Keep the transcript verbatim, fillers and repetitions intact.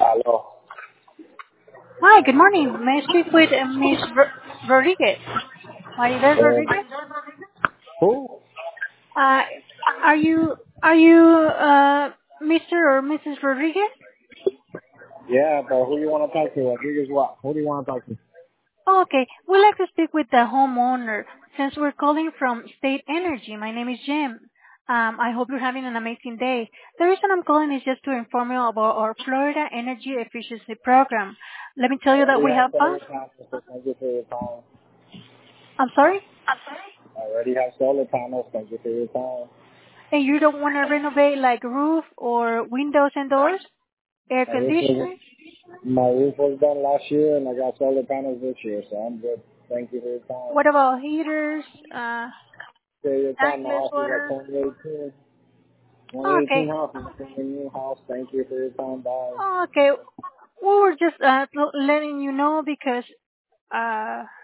Aló. Hi, good morning. May I speak with uh, Miss R- Rodriguez? Maribel Eh, Rodriguez? who? Uh, are you are you uh, Mister or Missus Rodriguez? Yeah, but who you want to talk to? Rodriguez what? Who do you want to talk to? Oh, okay. We'd like to speak with the homeowner since we're calling from State Energy. My name is Jim. Um, I hope you're having an amazing day. The reason I'm calling is just to inform you about our Florida Energy Efficiency Program. Let me tell I you that already we have have solar fun. panels, so thank you for your time. I'm sorry? I already have solar panels, thank you for your time. And you don't want to renovate like roof or windows and doors? Air My roof was, conditioning? my roof was done last year, and I got solar panels this year, so I'm good. Thank you for your time. What about heaters, uh, For your time, my tankless house is at water? twenty eighteen. Oh, twenty eighteen okay. house is a new house. Thank you for your time. Bye. Oh, okay. We were just uh, l- letting you know because uh,